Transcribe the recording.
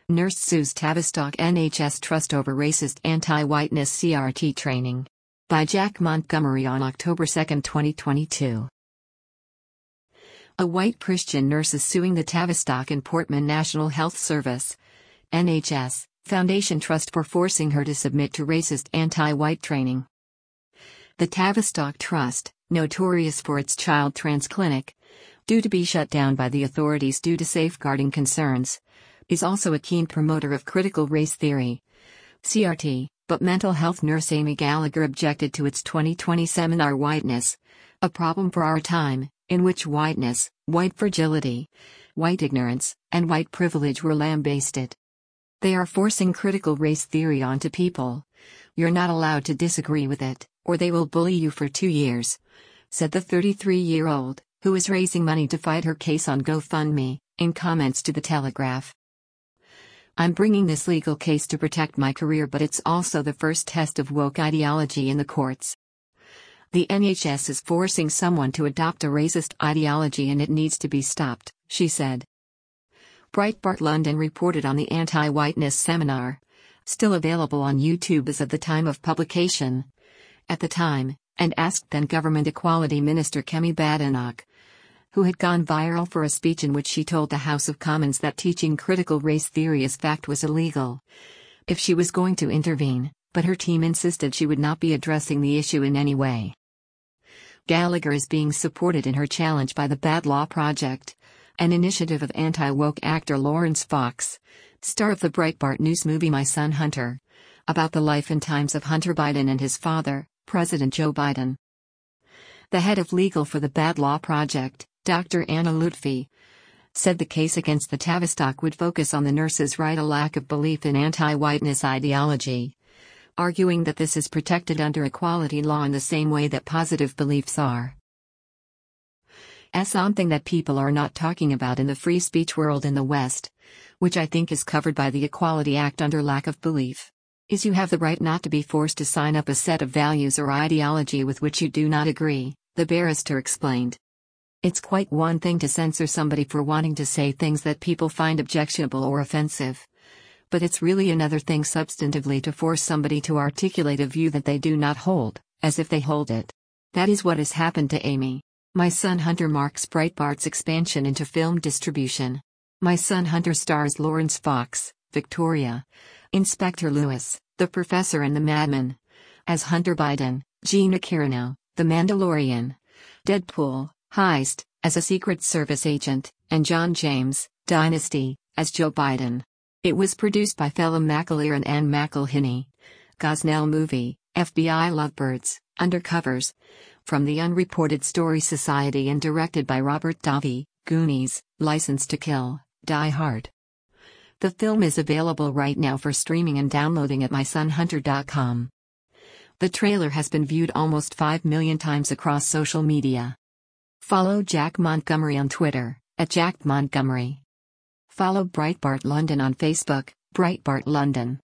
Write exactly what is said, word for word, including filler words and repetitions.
Nurse sues Tavistock N H S Trust over racist anti-whiteness C R T training. By Jack Montgomery on October second, twenty twenty-two. A white Christian nurse is suing the Tavistock and Portman National Health Service N H S Foundation Trust for forcing her to submit to racist anti-white training. The Tavistock Trust, notorious for its child trans clinic, due to be shut down by the authorities due to safeguarding concerns, is also a keen promoter of critical race theory, C R T, but mental health nurse Amy Gallagher objected to its twenty twenty seminar Whiteness, a Problem for Our Time, in which whiteness, white fragility, white ignorance, and white privilege were lambasted. They are forcing critical race theory onto people. You're not allowed to disagree with it, or they will bully you for two years, said the thirty-three-year-old, who is raising money to fight her case on GoFundMe, in comments to The Telegraph. I'm bringing this legal case to protect my career, but it's also the first test of woke ideology in the courts. The N H S is forcing someone to adopt a racist ideology and it needs to be stopped, she said. Breitbart London reported on the anti-whiteness seminar, still available on YouTube as of the time of publication, at the time, and asked then Government Equality Minister Kemi Badenoch, who had gone viral for a speech in which she told the House of Commons that teaching critical race theory as fact was illegal, if she was going to intervene, but her team insisted she would not be addressing the issue in any way. Gallagher is being supported in her challenge by the Bad Law Project, an initiative of anti-woke actor Lawrence Fox, star of the Breitbart News movie My Son Hunter, about the life and times of Hunter Biden and his father, President Joe Biden. The head of legal for the Bad Law Project, Doctor Anna Lutfi, said the case against the Tavistock would focus on the nurse's right a lack of belief in anti-whiteness ideology, arguing that this is protected under equality law in the same way that positive beliefs are. As something that people are not talking about in the free speech world in the West, which I think is covered by the Equality Act under lack of belief, is you have the right not to be forced to sign up a set of values or ideology with which you do not agree, the barrister explained. It's quite one thing to censor somebody for wanting to say things that people find objectionable or offensive. But it's really another thing substantively to force somebody to articulate a view that they do not hold, as if they hold it. That is what has happened to Amy. My Son Hunter marks Breitbart's expansion into film distribution. My Son Hunter stars Lawrence Fox, Victoria, Inspector Lewis, the Professor and the Madman, as Hunter Biden, Gina Carano, The Mandalorian, Deadpool, Heist, as a Secret Service agent, and John James, Dynasty, as Joe Biden. It was produced by Phelim McAleer and Anne McElhinney. Gosnell Movie, F B I Lovebirds, Undercovers, from the Unreported Story Society and directed by Robert Davi, Goonies, License to Kill, Die Hard. The film is available right now for streaming and downloading at my son hunter dot com. The trailer has been viewed almost five million times across social media. Follow Jack Montgomery on Twitter, at Jack Montgomery. Follow Breitbart London on Facebook, Breitbart London.